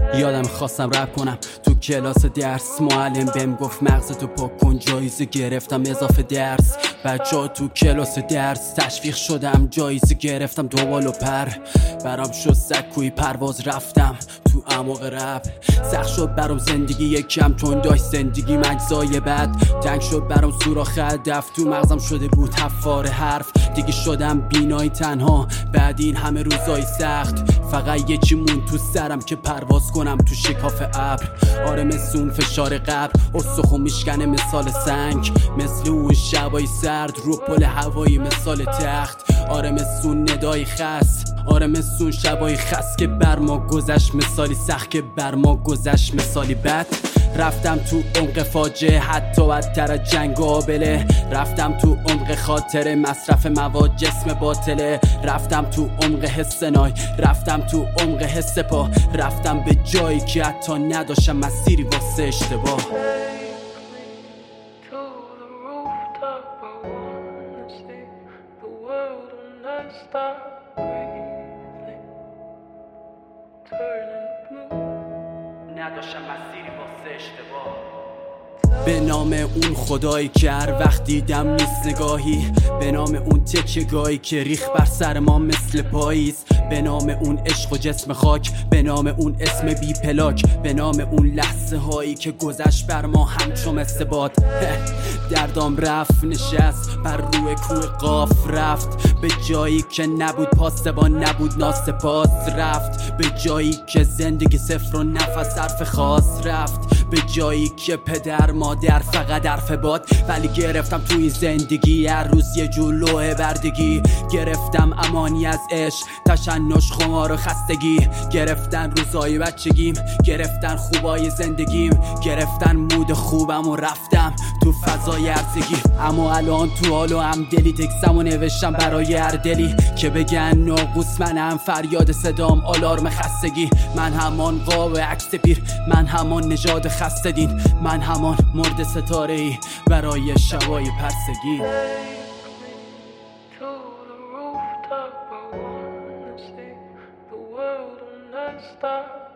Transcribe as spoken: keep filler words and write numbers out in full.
یادم خواستم رپ کنم تو کلاس درس، معلم بهم گفت مغزتو پاک کن، جایزه گرفتم اضافه درس. بچه‌ها تو کلاس درس تشویق شدم، جایزه گرفتم دو بال و پر. برام شد سکوی پرواز رفتم تو اعماق رپ. سخت شد برام زندگی یکم تون داشت زندگی مجزای بد. تنگ شد برام سوراخ هدف، تو مغزم شده بود حفار حرف. دیگه شدم بینایی تنها بعد این همه روزای سخت. فقط یکی مون تو سرم که پرواز کنم تو شکاف ابر. آره مثل اون فشار قبر استخون میشکنه مثال سنگ، مثل اون شبای سرد رو پل هوایی مثال تخت. آره مثل اون ندای خس، آره مثل اون شبای خس که بر ما گذشت مثالی سخت، که بر ما گذشت مثالی بد. رفتم تو عمق فاجعه حتی بدتر از جنگ آبله. رفتم تو عمق خاطره مصرف مواد جسم باطله. رفتم تو عمق حس نای، رفتم تو عمق حس پا. رفتم به جایی که حتی نداشتم مسیری واسه اشتباه. نداشتم مسیری واسه اشتباه. به نام اون خدایی که هر وقت دیدم نیست نگاهی، به نام اون تکیه‌گاهی که ریخ بر سر ما مثل پاییز، به نام اون عشق و جسم خاک، به نام اون اسم بی پلاک، به نام اون لحظه هایی که گذشت بر ما همچو مثل باد. دردام رفت نشست بر روی کوه قاف، رفت به جایی که نبود پاسبان نبود ناسپاس، رفت به جایی که زندگی صفر و نفس حرف خاص، رفت به جایی که پدر مادر فقط حرف باد. ولی گرفتم توی زندگی هر روز یه جلوه بردگی. گرفتم امانی از عشق، تشنج، خمار و خستگی. گرفتن روزای بچگیم، گرفتن خوبای زندگیم، گرفتن مود خوبم و رفتم تو فضای ارزگی. اما الان تو حال و هم دلی تکسم و نوشتم برای هر دلی که بگن ناقوس منم، فریاد صدام آلارم خستگی. من همان قاب عکس پیر، من همان نژاد خسته دین، من همان مرد ستاره ای برای شبای پرسگی. Stop.